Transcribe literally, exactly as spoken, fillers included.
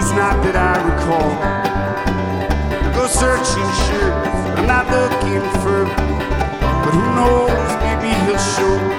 it's not that I recall. I go searching, sure, but I'm not looking for. But who knows, maybe he'll show